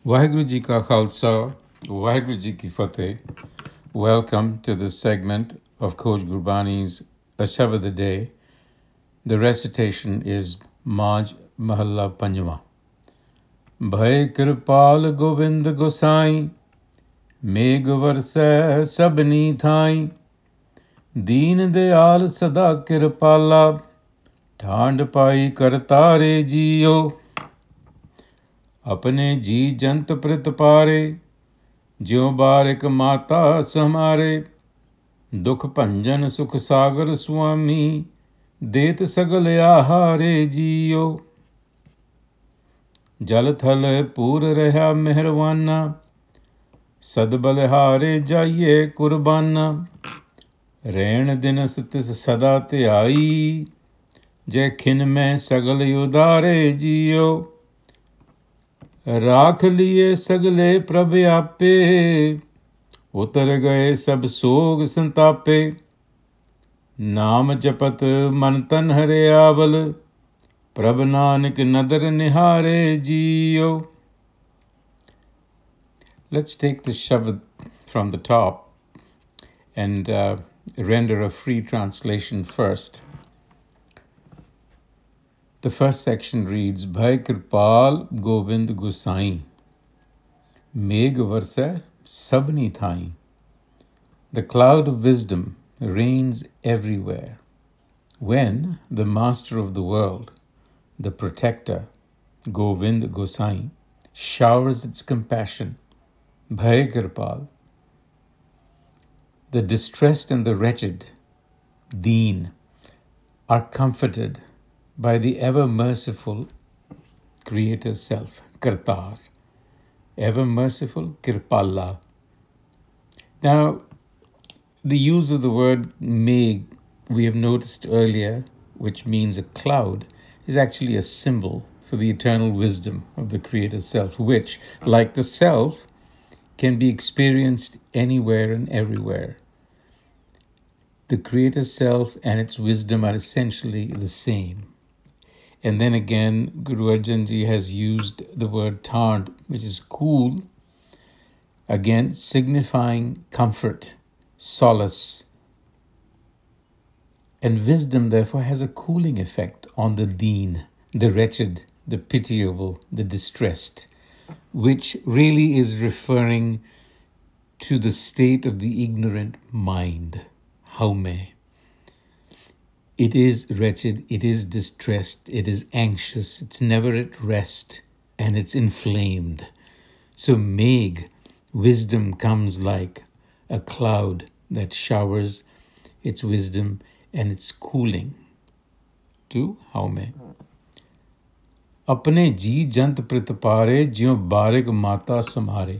Waheguru Ji Ka Khalsa, Waheguru Ji Ki Fateh. Welcome to this segment of Coach Gurbani's A Shabad a Day. The recitation is Maj Mahalla Panjwa. Bhai Kirpal Govind Gosai, Megh Varsai Sabni Thai, Deen Dayal Sada Kirpala, Thand Pai Kartare Jiyo, Apne Ji Jant Prit Pare, ज्यों बारिक माता समारे दुख भंजन सुख सागर स्वामी देत सगल आहारे जियो जल थल पूर रहा मेहरवाना सद बलिहारे जाइए कुर्बाना रैण दिन तिस सदा त्याई जय खिन में सगल उदारे जियो राख लिए सगले प्रभ आपे उतर गए सब सोग संतापे नाम जपत मन तन हरे आवल प्रभ नानक नदर निहारे जियो. Let's take the Shabad from the top and render a free translation first. The first section reads, Bhai Kirpal Govind Gosai, Megh Varsai Sabni Thai. The cloud of wisdom reigns everywhere. When the master of the world, the protector, Govind Gosai, showers its compassion, Bhai Kirpal, the distressed and the wretched, Deen, are comforted by the ever-merciful Creator Self, Kartar, ever-merciful Kirpala. Now, the use of the word Megh, we have noticed earlier, which means a cloud, is actually a symbol for the eternal wisdom of the Creator Self, which, like the Self, can be experienced anywhere and everywhere. The Creator Self and its wisdom are essentially the same. And then again, Guru Arjan Ji has used the word Thand, which is cool, again signifying comfort, solace. And wisdom, therefore, has a cooling effect on the Deen, the wretched, the pitiable, the distressed, which really is referring to the state of the ignorant mind, Haume. It is wretched, it is distressed, it is anxious, it's never at rest, and it's inflamed. So Megh, wisdom, comes like a cloud that showers its wisdom and its cooling to Haume. Apne ji jant prit pare, ज्यों बारिक माता समारे.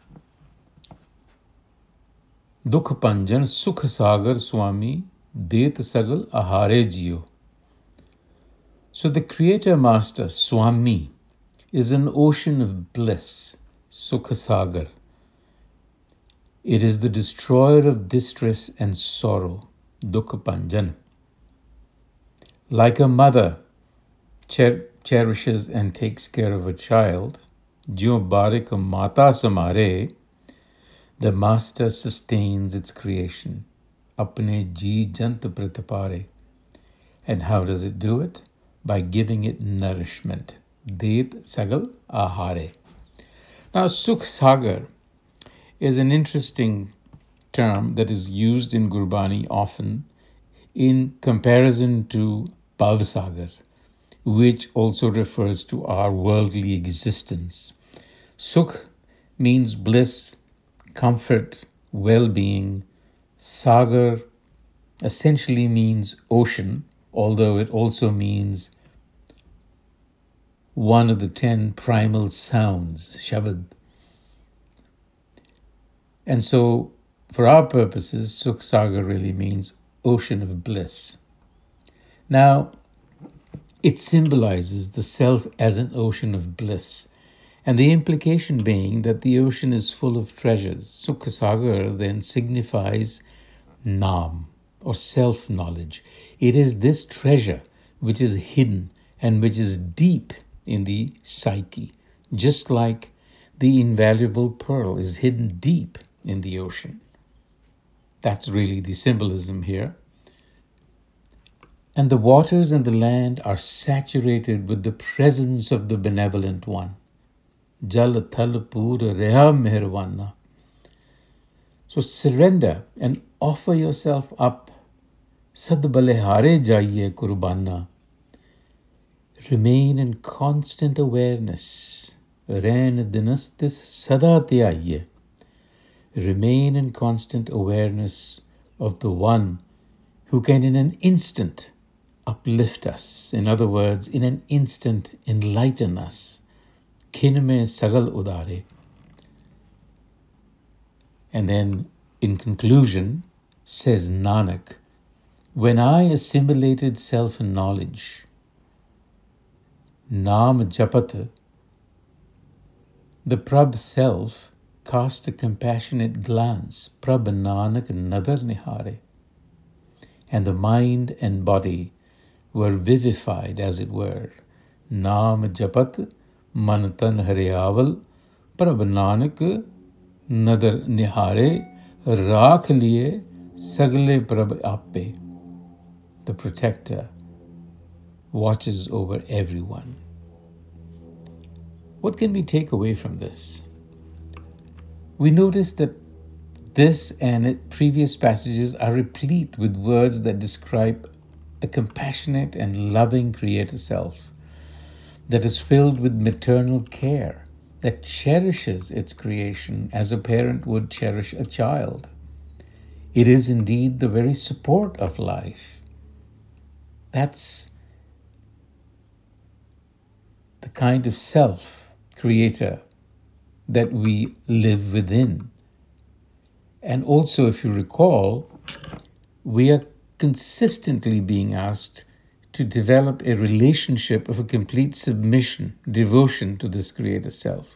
दुख भंजन सुख सागर स्वामी Det Sagal Ahare Jiyo. So the Creator Master, Swami, is an ocean of bliss, Sukha Sagar. It is the destroyer of distress and sorrow, Dukha Panjan. Like a mother cherishes and takes care of a child, Jyo Barik Mata Samare, the Master sustains its creation. Apne ji jant pritapare. And how does it do it? By giving it nourishment. Det sagal ahare. Now, Sukh Sagar is an interesting term that is used in Gurbani often in comparison to Bhav Sagar, which also refers to our worldly existence. Sukh means bliss, comfort, well-being. Sagar essentially means ocean, although it also means one of the 10 primal sounds, Shabad. And so, for our purposes, Sukh Sagar really means ocean of bliss. Now, it symbolizes the self as an ocean of bliss, and the implication being that the ocean is full of treasures. Sukh Sagar then signifies Nam, or self-knowledge. It is this treasure which is hidden and which is deep in the psyche, just like the invaluable pearl is hidden deep in the ocean. That's really the symbolism here. And the waters and the land are saturated with the presence of the benevolent one. Jal thal pura reha meherwana. So surrender and offer yourself up. Sad balehare jaiye kurbana. Remain in constant awareness. Rain dinastis sada tyaiye. Remain in constant awareness of the one who can in an instant uplift us. In other words, in an instant enlighten us. Kinme sagal udare. And then in conclusion, says Nanak, when I assimilated self-knowledge, Naam Japat, the Prabh self cast a compassionate glance, Prabh Nanak Nadar Nihare, and the mind and body were vivified, as it were. Naam Japat, Man Tan Haryaval, Prabh Nanak Nadar Nihare, Rakh Liye Sagle Prabh Appe. The protector watches over everyone. What can we take away from this? We notice that this and previous passages are replete with words that describe a compassionate and loving Creator Self that is filled with maternal care, that cherishes its creation as a parent would cherish a child. It is indeed the very support of life. That's the kind of self-creator that we live within. And also, if you recall, we are consistently being asked to develop a relationship of a complete submission, devotion to this Creator Self.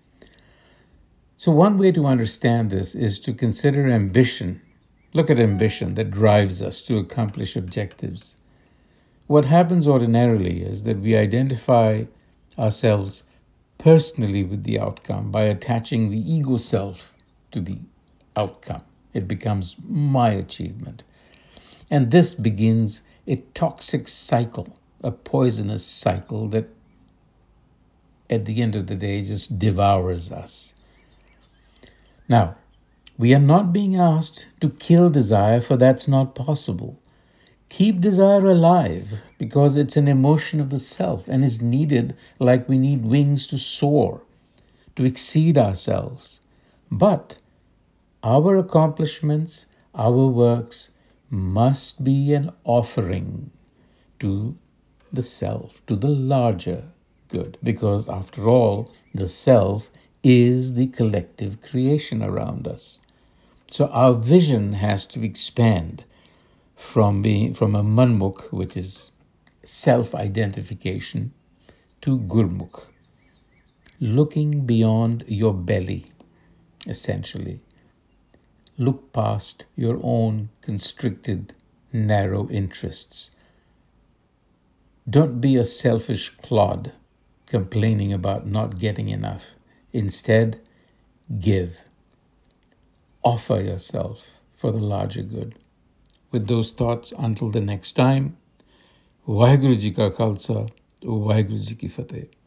So one way to understand this is to consider ambition. Look at ambition that drives us to accomplish objectives. What happens ordinarily is that we identify ourselves personally with the outcome by attaching the ego self to the outcome. It becomes my achievement. And this begins a toxic cycle, a poisonous cycle that at the end of the day just devours us. Now, we are not being asked to kill desire, for that's not possible. Keep desire alive because it's an emotion of the self and is needed like we need wings to soar, to exceed ourselves. But our accomplishments, our works must be an offering to the self, to the larger good, because after all, the self is the collective creation around us. So our vision has to expand from a manmukh, which is self-identification, to gurmukh, looking beyond your belly, essentially. Look past your own constricted, narrow interests. Don't be a selfish clod complaining about not getting enough. Instead, give. Offer yourself for the larger good. With those thoughts, until the next time, Vaheguru Ji Ka Khalsa, Vaheguru Ji Ki Fateh.